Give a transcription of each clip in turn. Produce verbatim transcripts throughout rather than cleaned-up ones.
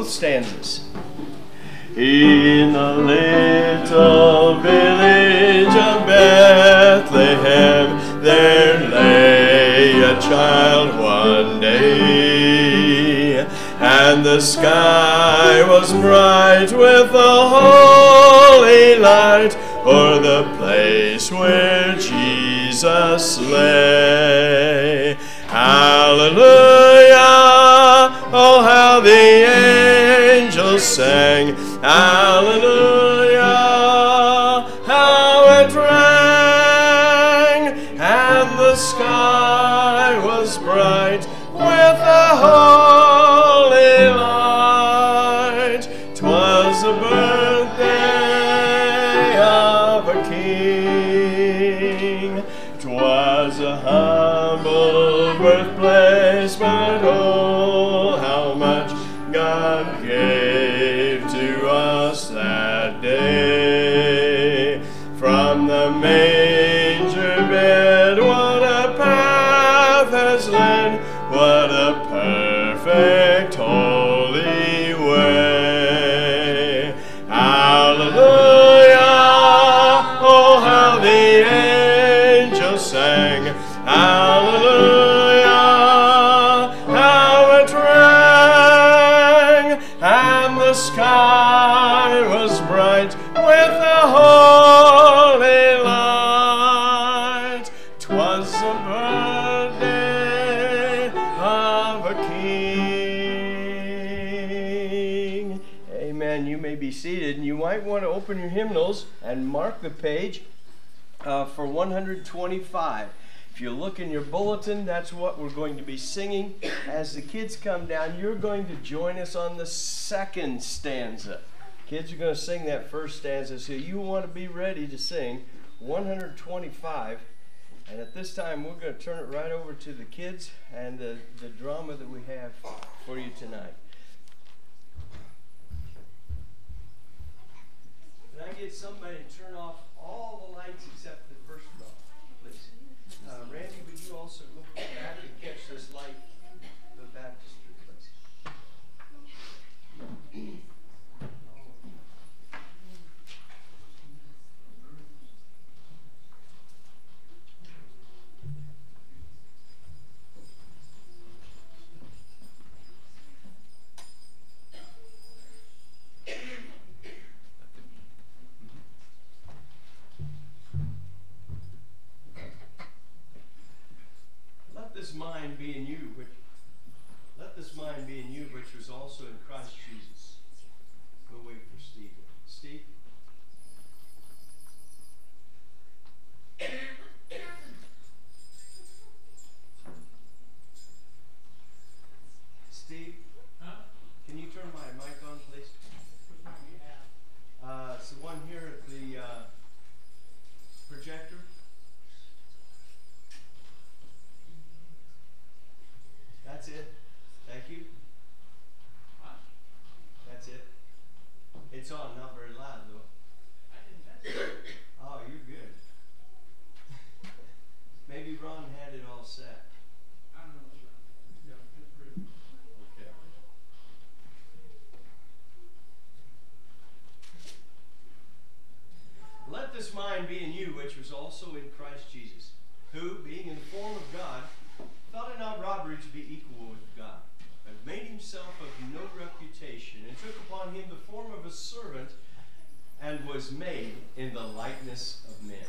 both stanzas. In the little village of Bethlehem, there lay a child one day, and the sky was bright with a holy light o'er the place where Jesus lay. Hallelujah! Oh, how the angels sang. Hallelujah! How it rang, and the sky was bright with a holy light. 'Twas the birthday of a king. 'Twas a humble birthplace, but oh, how much God gave to us that day. From the manger bed, what a path has led, what a perfect holy way. Hallelujah! Oh, how the angels sang. Hallelujah! How it rang, and the sky was bright with a holy light. 'Twas the birthday of a king. Amen. You may be seated, and you might want to open your hymnals and mark the page uh, for one hundred twenty-five. If you look in your bulletin, that's what we're going to be singing. As the kids come down, you're going to join us on the second stanza. Kids are going to sing that first stanza, so you want to be ready to sing one hundred twenty-five. And at this time, we're going to turn it right over to the kids and the, the drama that we have for you tonight. Can I get somebody to turn off all the lights except the first row, please? Uh, Randy, would you also look back and catch this light, the baptistry, please? Let this mind be in you, which let this mind be in you, which was also in Christ Jesus. Go wait for Steve. Steve. Steve. Huh? Can you turn my mic on, please? Which mic do you have? Uh, it's the one here at the uh, projector. That's it. Thank you. Huh? That's it. It's on, not very loud though. I didn't touch it. Oh, you're good. Maybe Ron had it all set. I don't know what's wrong. Yeah, feel free. Okay. Let this mind be in you, which was also in Christ Jesus, who, being in the form of God, thought it not robbery to be equal with God, but made himself of no reputation, and took upon him the form of a servant, and was made in the likeness of men.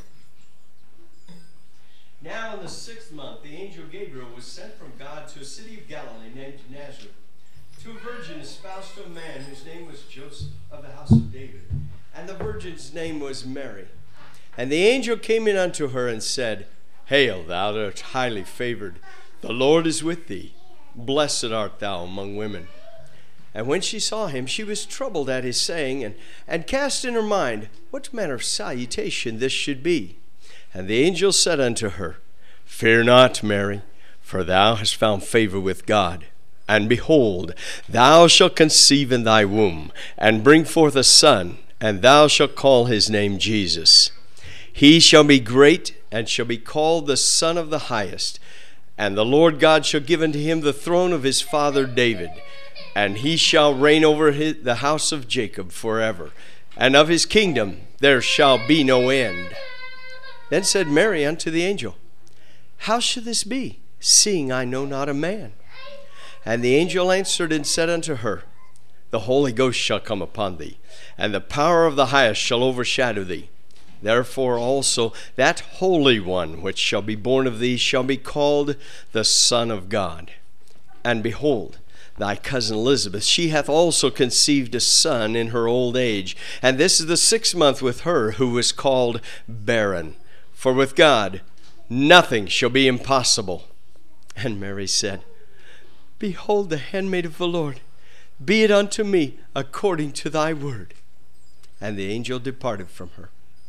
Now in the sixth month, the angel Gabriel was sent from God to a city of Galilee named Nazareth, to a virgin espoused to a man whose name was Joseph, of the house of David. And the virgin's name was Mary. And the angel came in unto her and said, Hail, thou art highly favored. The Lord is with thee. Blessed art thou among women. And when she saw him, she was troubled at his saying, and, and cast in her mind what manner of salutation this should be. And the angel said unto her, Fear not, Mary, for thou hast found favor with God. And behold, thou shalt conceive in thy womb, and bring forth a son, and thou shalt call his name Jesus. He shall be great, and shall be called the Son of the Highest. And the Lord God shall give unto him the throne of his father David. and he shall reign over his, the house of Jacob forever, and of his kingdom there shall be no end. Then said Mary unto the angel, How shall this be, seeing I know not a man? And the angel answered and said unto her, The Holy Ghost shall come upon thee, and the power of the highest shall overshadow thee. Therefore also that Holy One which shall be born of thee shall be called the Son of God. And behold, thy cousin Elizabeth, she hath also conceived a son in her old age, and this is the sixth month with her who was called barren. For with God nothing shall be impossible. And Mary said, Behold the handmaid of the Lord, be it unto me according to thy word. And the angel departed from her.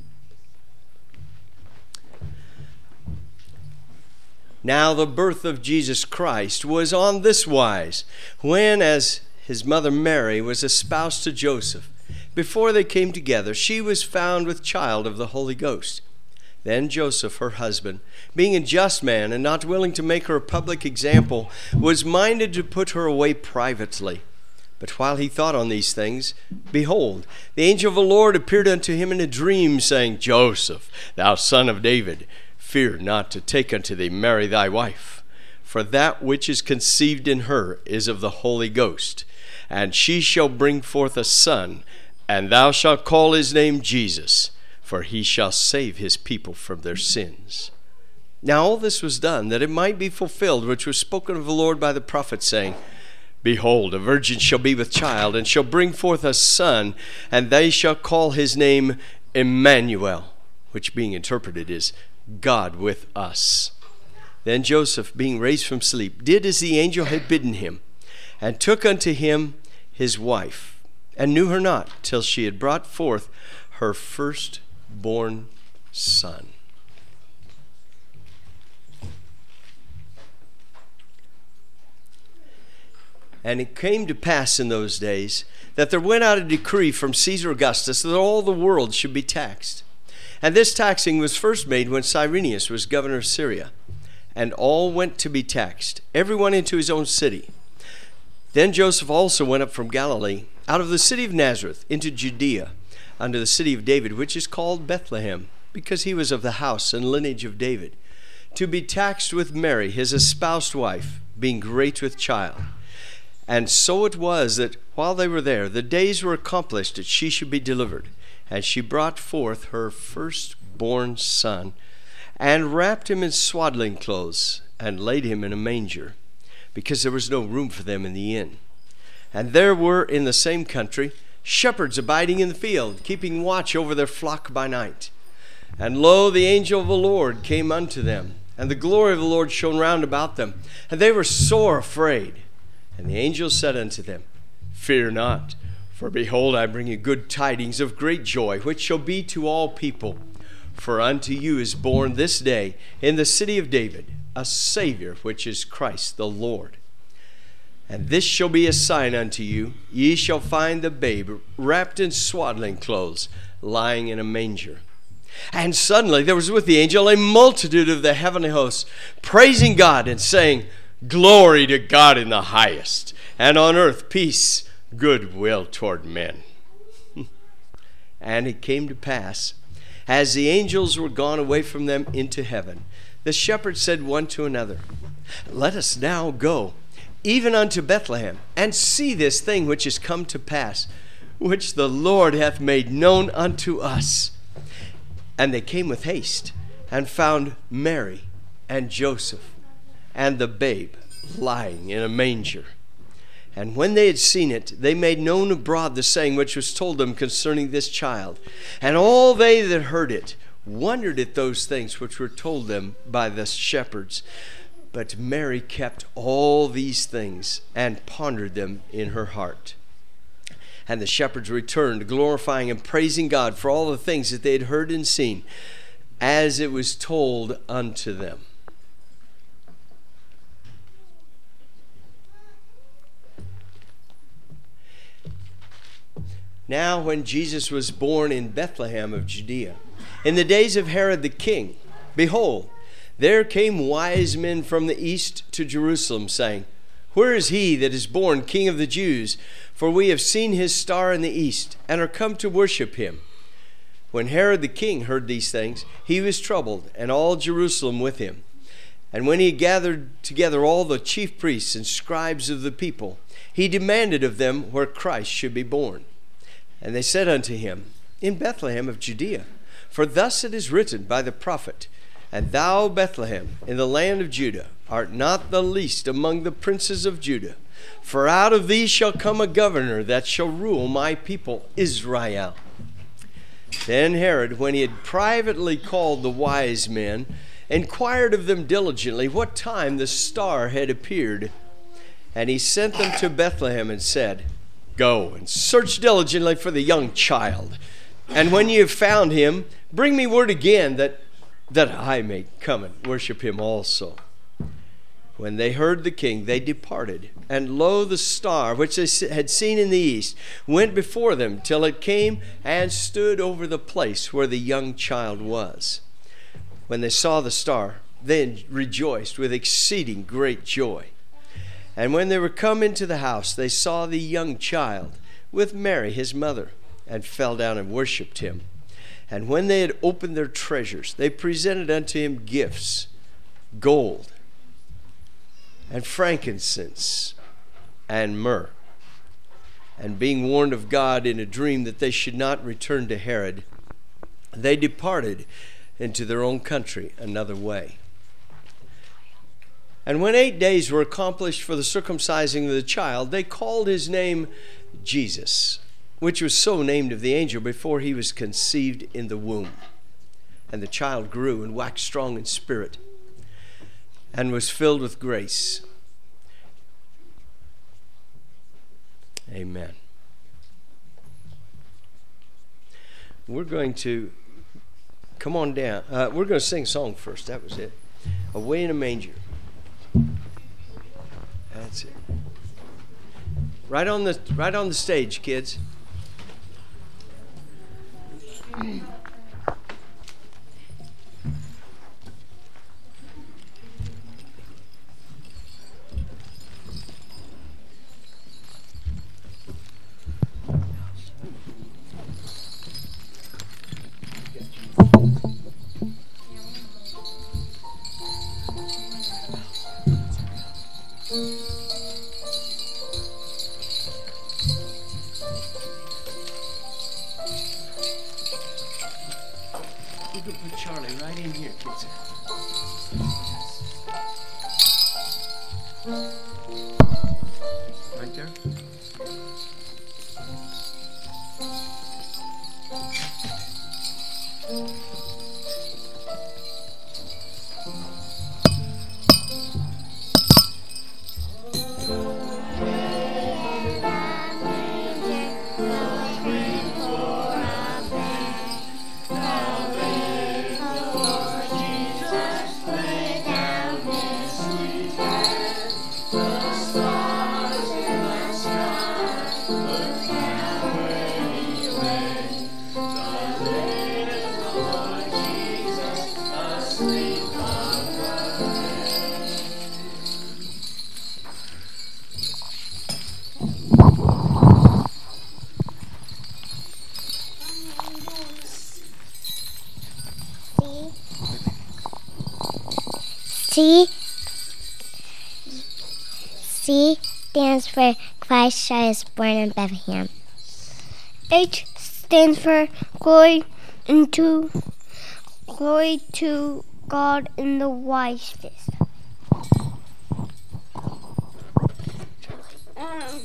Now the birth of Jesus Christ was on this wise, when, as his mother Mary was espoused to Joseph, before they came together, she was found with child of the Holy Ghost. Then Joseph, her husband, being a just man and not willing to make her a public example, was minded to put her away privately. But while he thought on these things, behold, the angel of the Lord appeared unto him in a dream, saying, Joseph, thou son of David, fear not to take unto thee Mary thy wife, for that which is conceived in her is of the Holy Ghost. And she shall bring forth a son, and thou shalt call his name Jesus, for he shall save his people from their sins. Now all this was done, that it might be fulfilled, which was spoken of the Lord by the prophet, saying, Behold, a virgin shall be with child, and shall bring forth a son, and they shall call his name Emmanuel, which being interpreted is God with us. Then Joseph, being raised from sleep, did as the angel had bidden him, and took unto him his wife, and knew her not till she had brought forth her firstborn son. And it came to pass in those days that there went out a decree from Caesar Augustus that all the world should be taxed. And this taxing was first made when Cyrenius was governor of Syria. And all went to be taxed, everyone into his own city. Then Joseph also went up from Galilee, out of the city of Nazareth, into Judea, unto the city of David, which is called Bethlehem, because he was of the house and lineage of David, to be taxed with Mary, his espoused wife, being great with child. And so it was that while they were there, the days were accomplished that she should be delivered. And she brought forth her firstborn son, and wrapped him in swaddling clothes, and laid him in a manger, because there was no room for them in the inn. And there were in the same country shepherds abiding in the field, keeping watch over their flock by night. And lo, the angel of the Lord came unto them, and the glory of the Lord shone round about them, and they were sore afraid. And the angel said unto them, Fear not, for behold, I bring you good tidings of great joy, which shall be to all people. For unto you is born this day in the city of David a Savior, which is Christ the Lord. And this shall be a sign unto you, ye shall find the babe wrapped in swaddling clothes, lying in a manger. And suddenly there was with the angel a multitude of the heavenly hosts, praising God and saying, Glory to God in the highest, and on earth peace, goodwill toward men. And it came to pass, as the angels were gone away from them into heaven, the shepherds said one to another, Let us now go, even unto Bethlehem, and see this thing which is come to pass, which the Lord hath made known unto us. And they came with haste, and found Mary and Joseph, and the babe lying in a manger. And when they had seen it, they made known abroad the saying which was told them concerning this child. And all they that heard it wondered at those things which were told them by the shepherds. But Mary kept all these things and pondered them in her heart. And the shepherds returned, glorifying and praising God for all the things that they had heard and seen, as it was told unto them. Now when Jesus was born in Bethlehem of Judea, in the days of Herod the king, behold, there came wise men from the east to Jerusalem, saying, Where is he that is born King of the Jews? For we have seen his star in the east, and are come to worship him." When Herod the king heard these things, he was troubled, and all Jerusalem with him. And when he had gathered together all the chief priests and scribes of the people, he demanded of them where Christ should be born. And they said unto him, "In Bethlehem of Judea. For thus it is written by the prophet, And thou, Bethlehem, in the land of Judah, art not the least among the princes of Judah. For out of thee shall come a governor that shall rule my people Israel." Then Herod, when he had privately called the wise men, inquired of them diligently what time the star had appeared. And he sent them to Bethlehem and said, "Go and search diligently for the young child. And when ye have found him, bring me word again that, that I may come and worship him also." When they heard the king, they departed. And lo, the star, which they had seen in the east, went before them till it came and stood over the place where the young child was. When they saw the star, they rejoiced with exceeding great joy. And when they were come into the house, they saw the young child with Mary his mother, and fell down and worshipped him. And when they had opened their treasures, they presented unto him gifts, gold, and frankincense, and myrrh. And being warned of God in a dream that they should not return to Herod, they departed into their own country another way. And when eight days were accomplished for the circumcising of the child, they called his name Jesus, which was so named of the angel before he was conceived in the womb. And the child grew and waxed strong in spirit, and was filled with grace. Amen. We're going to come on down. Uh, we're going to sing a song first. That was it. Away in a Manger. That's it. Right on the right on the stage, kids. You can put Charlie right in here, kids. Right there. C. C stands for Christ is born in Bethlehem. H stands for glory into glory to God in the wisest. Um,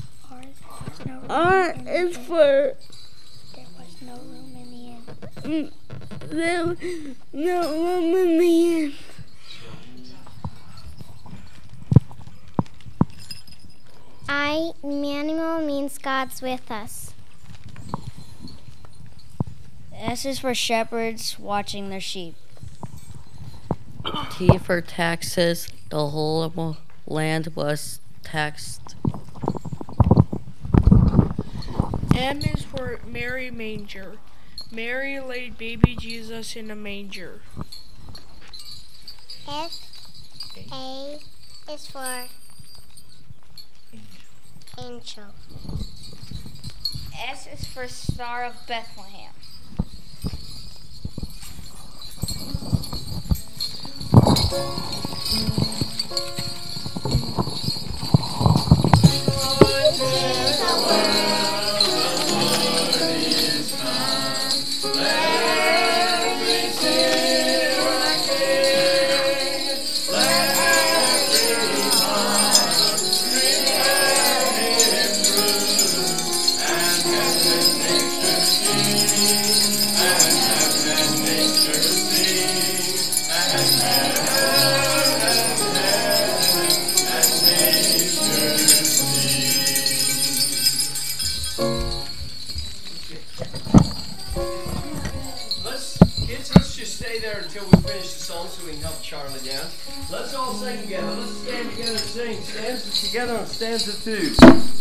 R is for There was no room in the inn. mm, there was no room in the inn. I, Emmanuel, means God's with us. S is for shepherds watching their sheep. T for taxes. The whole land was taxed. M is for Mary manger. Mary laid baby Jesus in a manger. F, A is for Angel. S is for Star of Bethlehem. Let's, kids, let's just stay there until we finish the song so we can help Charlie down. Let's all sing together. Let's stand together and sing. Stanzas together on stanza two.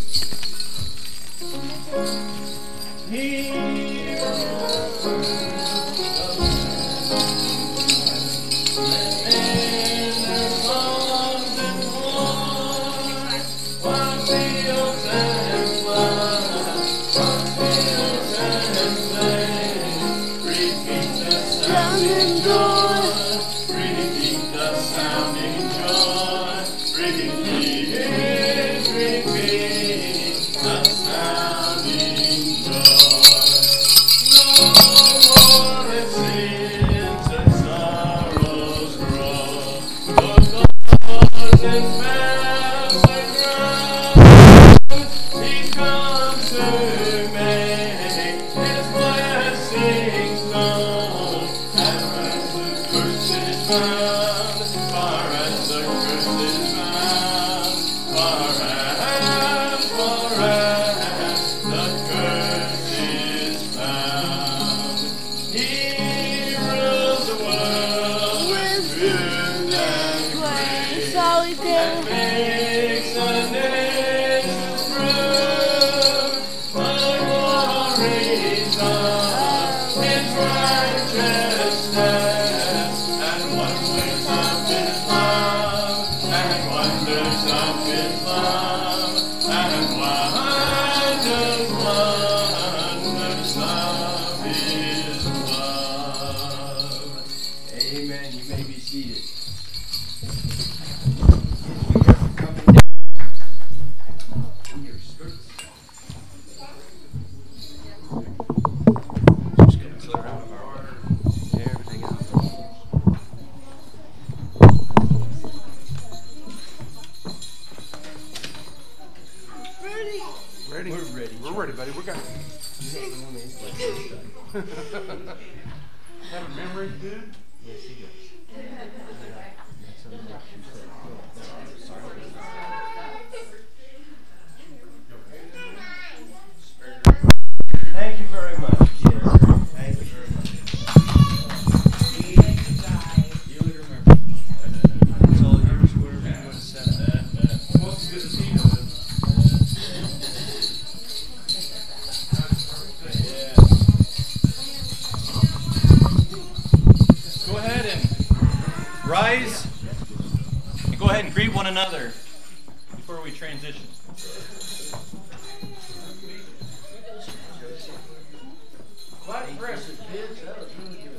Amen. You may be seated. Just gonna clear out of our everything else. Ready? We're ready. We're ready, buddy. We're got have a memory, dude? Yes, he does. Thank you very much, kids. Thank you very much. You would remember. It's all yours, wherever you want to set it. Most good to see you. Go ahead and rise and go ahead and greet one another before we transition. Quite impressive, kids. That was really good.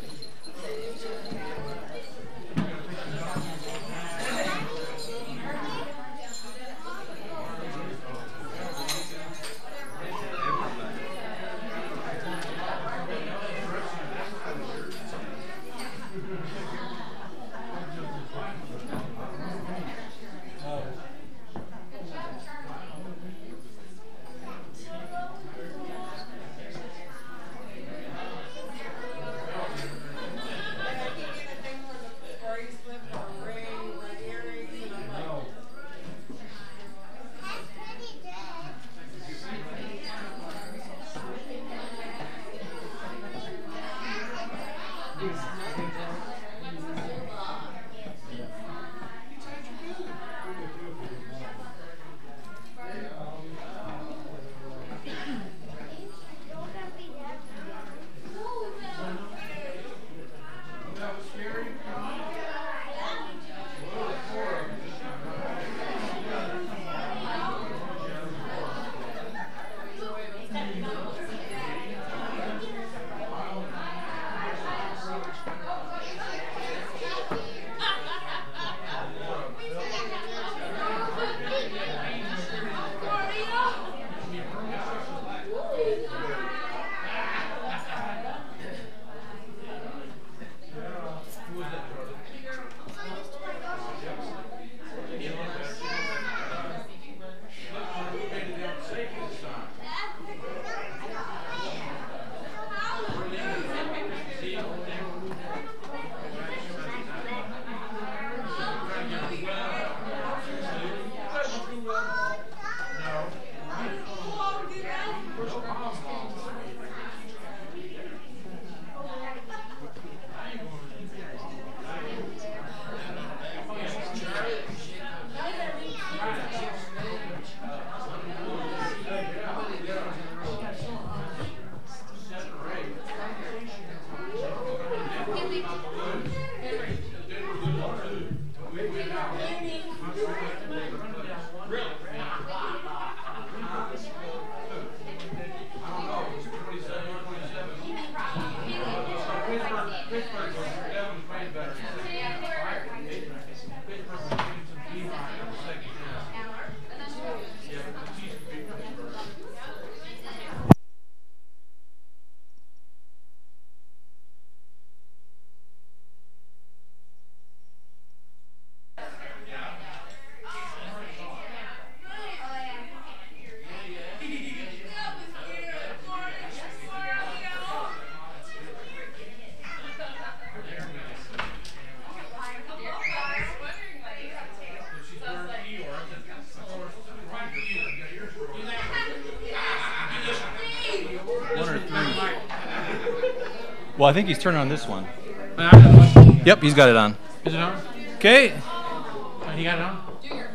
One or three. Well, I think he's turning on this one. Uh, Yep, he's got it on. Is it on? Okay. Uh, you got it on?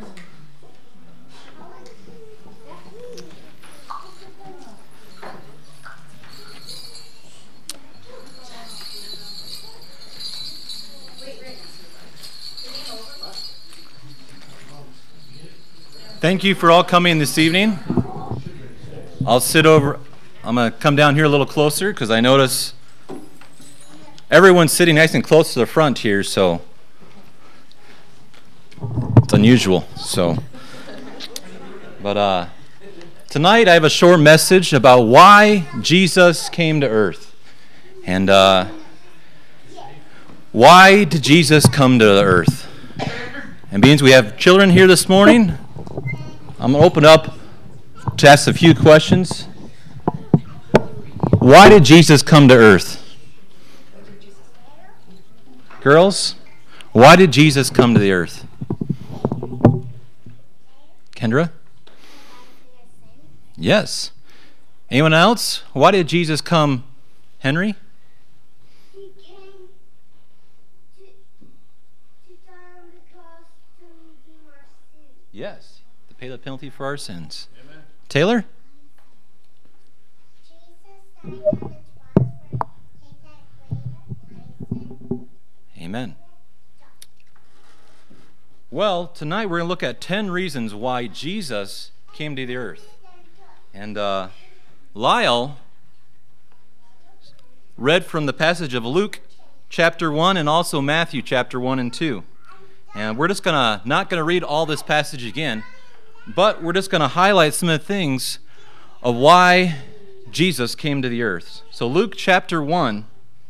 Thank you for all coming this evening. I'll sit over. I'm going to come down here a little closer because I notice everyone's sitting nice and close to the front here, so it's unusual. So, but uh, tonight I have a short message about why Jesus came to earth, and uh, why did Jesus come to the earth? And being we have children here this morning, I'm going to open up to ask a few questions. Why did Jesus come to earth? Girls, why did Jesus come to the earth? Kendra? Yes. Anyone else? Why did Jesus come? Henry? He came to, to die on the cross to redeem our sins. Yes. To pay the penalty for our sins. Amen. Taylor? Jesus died on the cross for take away my sins. Amen. Well, tonight we're going to look at ten reasons why Jesus came to the earth. And uh, Lyle read from the passage of Luke chapter one and also Matthew chapter one and two. And we're just gonna not going to read all this passage again, but we're just going to highlight some of the things of why Jesus came to the earth. So Luke chapter one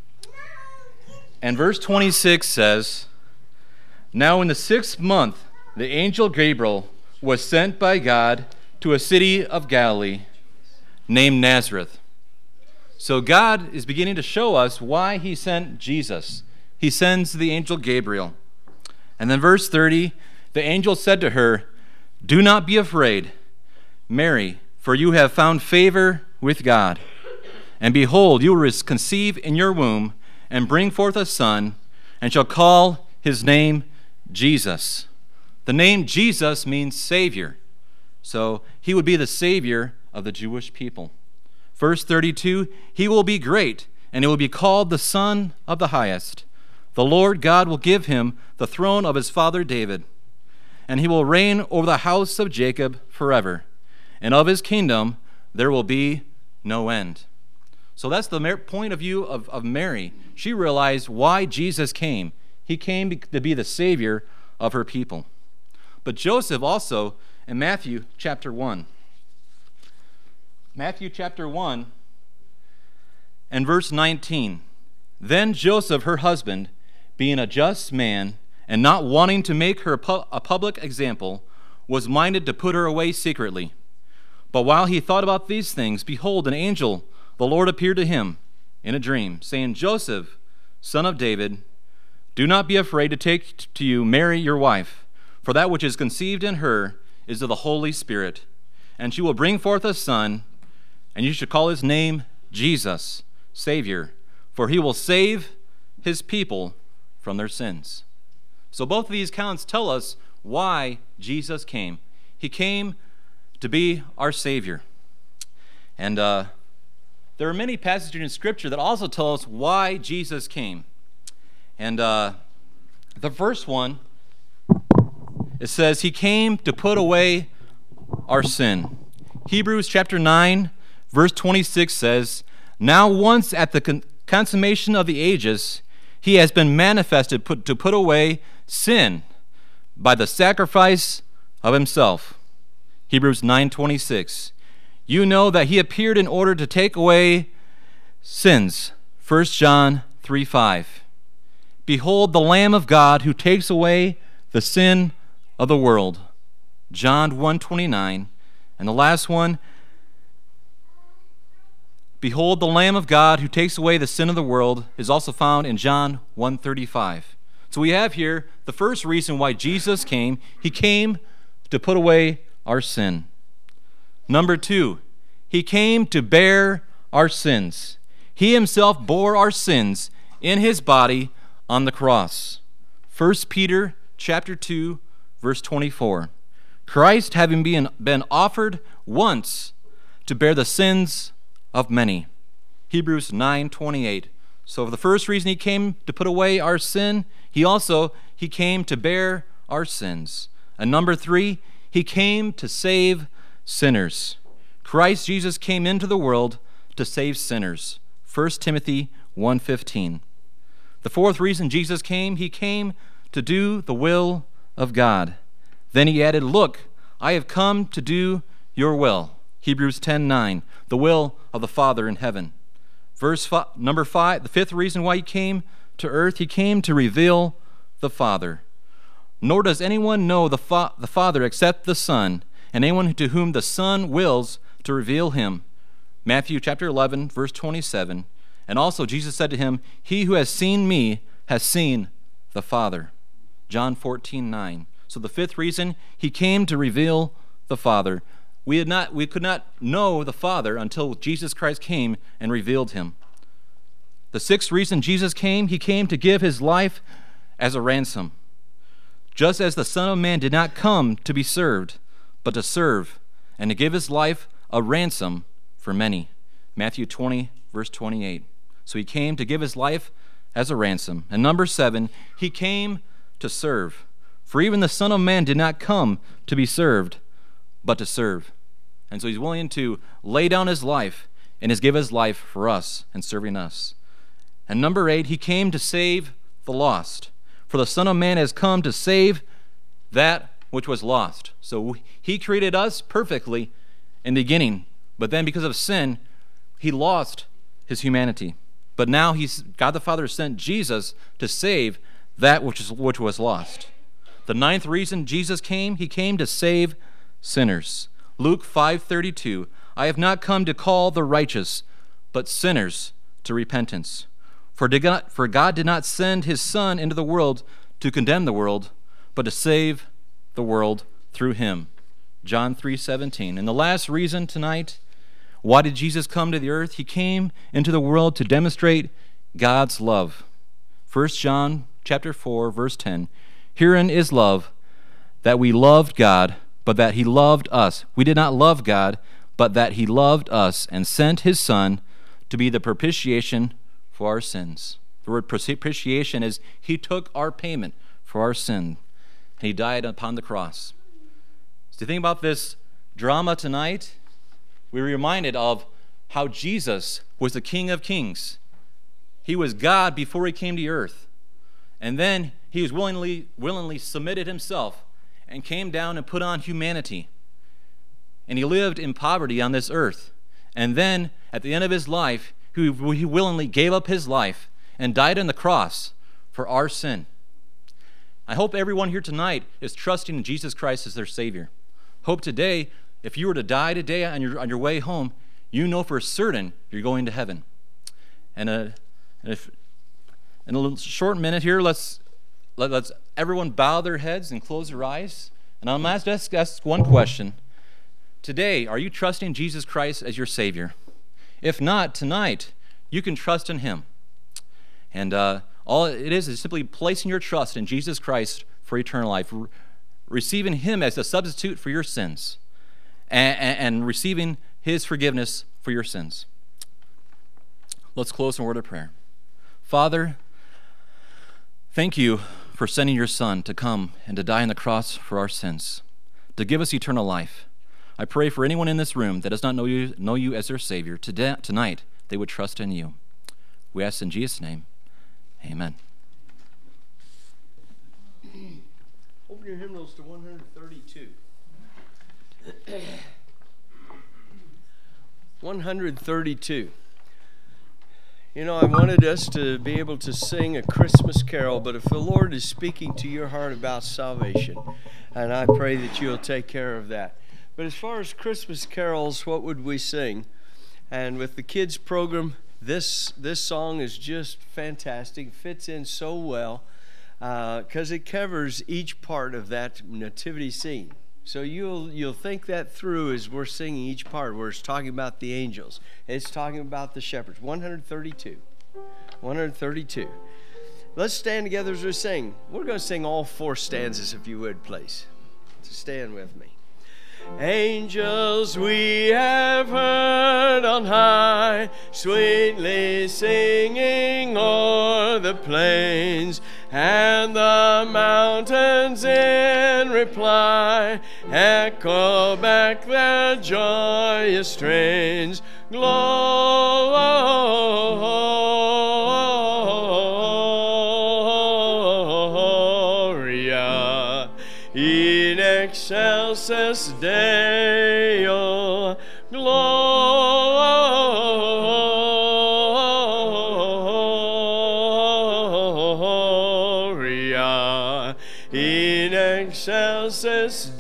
and verse twenty-six says, "Now in the sixth month, the angel Gabriel was sent by God to a city of Galilee named Nazareth." So God is beginning to show us why he sent Jesus. He sends the angel Gabriel. And then verse thirty, the angel said to her, "Do not be afraid, Mary, for you have found favor with God. And behold, you will conceive in your womb and bring forth a son, and shall call his name Jesus." The name Jesus means Savior. So he would be the Savior of the Jewish people. Verse thirty-two, "He will be great, and he will be called the Son of the Highest. The Lord God will give him the throne of his father David, and he will reign over the house of Jacob forever, and of his kingdom there will be no end." So that's the point of view of, of Mary. She realized why Jesus came. He came to be the Savior of her people. But Joseph also, in Matthew chapter one, Matthew chapter one and verse nineteen, "Then Joseph, her husband, being a just man, and not wanting to make her a public example, was minded to put her away secretly. But while he thought about these things, behold, an angel, the Lord, appeared to him in a dream, saying, Joseph, son of David, do not be afraid to take to you Mary your wife, for that which is conceived in her is of the Holy Spirit. And she will bring forth a son, and you should call his name Jesus, Savior, for he will save his people from their sins." So both of these accounts tell us why Jesus came. He came to be our Savior. And uh, there are many passages in Scripture that also tell us why Jesus came. And uh, the first one, it says, he came to put away our sin. Hebrews chapter nine, verse twenty-six says, "Now once at the con- consummation of the ages, he has been manifested put, to put away sin by the sacrifice of himself." Hebrews nine twenty-six. "You know that he appeared in order to take away sins." First John three five. "Behold the Lamb of God who takes away the sin of the world." John one twenty-nine. And the last one, "Behold the Lamb of God who takes away the sin of the world," is also found in John one thirty-five. So we have here the first reason why Jesus came. He came to put away our sin. Number two, he came to bear our sins. He himself bore our sins in his body on the cross. First Peter chapter two, verse twenty-four. Christ having been, been offered once to bear the sins of many. Hebrews nine twenty-eight. So for the first reason he came to put away our sin, he also he came to bear our sins. And number three, he came to save sinners. Christ Jesus came into the world to save sinners. First Timothy one fifteen. The fourth reason Jesus came, he came to do the will of God. Then he added, look, I have come to do your will. Hebrews ten nine, the will of the Father in heaven. Verse five, number five, the fifth reason why he came to earth, he came to reveal the Father. Nor does anyone know the, fa- the Father except the Son, and anyone to whom the Son wills to reveal him. Matthew chapter eleven, verse twenty-seven. And also Jesus said to him, he who has seen me has seen the Father. John fourteen nine. So the fifth reason, he came to reveal the Father. We had not, we could not know the Father until Jesus Christ came and revealed him. The sixth reason Jesus came, he came to give his life as a ransom. Just as the Son of Man did not come to be served, but to serve, and to give his life a ransom for many. Matthew twenty, verse twenty-eight. So he came to give his life as a ransom. And number seven, he came to serve. For even the Son of Man did not come to be served, but to serve. And so he's willing to lay down his life and has given his life for us and serving us. And number eight, he came to save the lost. For the Son of Man has come to save that which was lost. So he created us perfectly in the beginning, but then because of sin, he lost his humanity. But now he's, God the Father sent Jesus to save that which, is, which was lost. The ninth reason Jesus came, he came to save sinners. Luke five thirty-two, I have not come to call the righteous, but sinners to repentance. For God, for God did not send his Son into the world to condemn the world, but to save the world through him. John three seventeen. And the last reason tonight, why did Jesus come to the earth? He came into the world to demonstrate God's love. First John chapter four, verse ten. Herein is love, that we loved God, but that he loved us. We did not love God, but that he loved us and sent his Son to be the propitiation for our sins. The word propitiation is he took our payment for our sin, and he died upon the cross. So think about this drama tonight. We're reminded of how Jesus was the King of Kings. He was God before he came to earth. And then he was willingly, willingly submitted himself and came down and put on humanity. And he lived in poverty on this earth. And then at the end of his life, he, he willingly gave up his life and died on the cross for our sin. I hope everyone here tonight is trusting in Jesus Christ as their Savior. Hope today, if you were to die today on your, on your way home, you know for certain you're going to heaven. And, uh, and if, in a little short minute here, let's, let, let's everyone bow their heads and close their eyes. And I'm going to ask, ask one question. Today, are you trusting Jesus Christ as your Savior? If not, tonight, you can trust in him. And uh, all it is is simply placing your trust in Jesus Christ for eternal life, re- receiving him as a substitute for your sins, and, and, and receiving his forgiveness for your sins. Let's close in a word of prayer. Father, thank you for sending your Son to come and to die on the cross for our sins, to give us eternal life. I pray for anyone in this room that does not know you, know you as their Savior, today, tonight they would trust in you. We ask in Jesus' name, amen. Open your hymnals to one thirty-two. one thirty-two. You know, I wanted us to be able to sing a Christmas carol, but if the Lord is speaking to your heart about salvation, and I pray that you'll take care of that. But as far as Christmas carols, what would we sing? And with the kids program, this this song is just fantastic. It fits in so well because uh, it covers each part of that nativity scene. So you'll you'll think that through as we're singing each part where it's talking about the angels. It's talking about the shepherds. one thirty-two. one thirty-two. Let's stand together as we sing. We're going to sing all four stanzas, if you would, please. So stand with me. Angels we have heard on high, sweetly singing o'er the plains, and the mountains in reply echo back their joyous strains. Gloria in excelsis Deo. Gloria in excelsis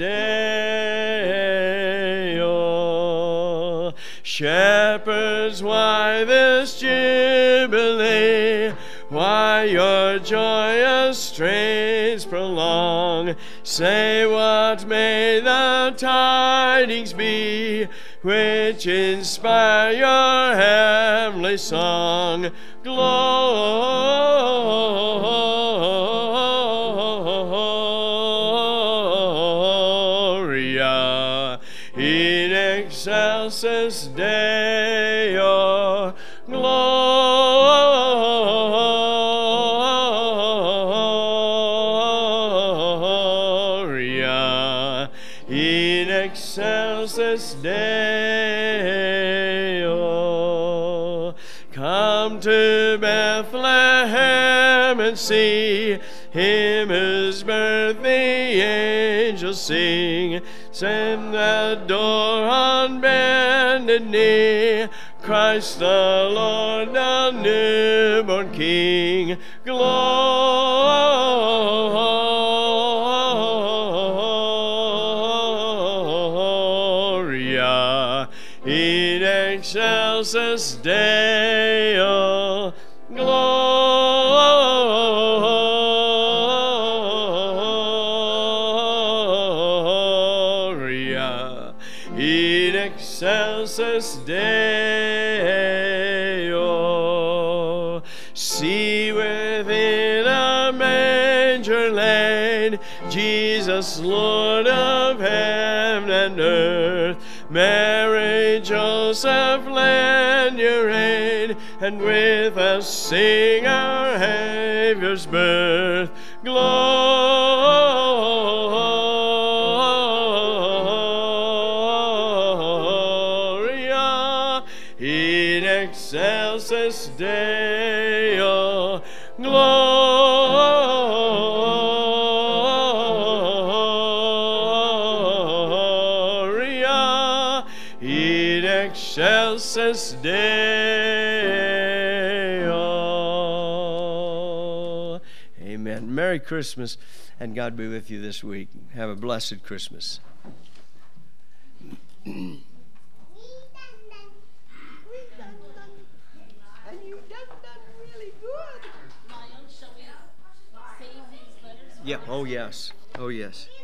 Deo. Shepherds, why this jubilee? Why your joyous strains prolong? Say, what may the tidings be which inspire your heavenly song? Gloria in excelsis Deo. Gloria in excelsis Deo. Come to Bethlehem and see him whose birth the angels sing. Send adore on bended knee Christ the Lord, the newborn King. Gloria in excelsis Deo. Gloria in excelsis Deo. See within a manger laid Jesus, Lord of heaven and earth. Mary, Joseph, lend your aid, and with us sing our Saviour's birth. Gloria in excelsis Deo. Gloria in excelsis Deo. Amen. Merry Christmas, and God be with you this week. Have a blessed Christmas. We done done. We done done. And you done done really good. Yeah. Oh, yes. Oh, yes.